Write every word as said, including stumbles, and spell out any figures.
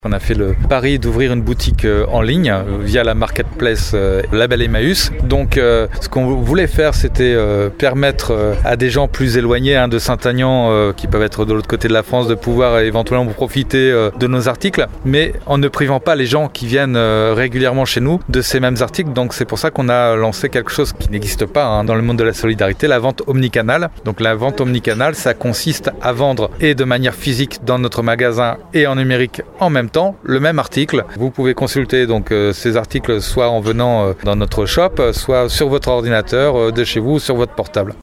On a fait le pari d'ouvrir une boutique en ligne via la marketplace Label Emmaüs. Donc euh, ce qu'on voulait faire, c'était euh, permettre euh, à des gens plus éloignés hein, de Saint-Aignan, euh, qui peuvent être de l'autre côté de la France, de pouvoir euh, éventuellement profiter euh, de nos articles, mais en ne privant pas les gens qui viennent euh, régulièrement chez nous de ces mêmes articles. Donc c'est pour ça qu'on a lancé quelque chose qui n'existe pas hein, dans le monde de la solidarité, la vente omnicanal. Donc la vente omnicanal, ça consiste à vendre et de manière physique dans notre magasin et en numérique en même temps le même article. Vous pouvez consulter donc euh, ces articles soit en venant euh, dans notre shop, soit sur votre ordinateur euh, de chez vous, sur votre portable.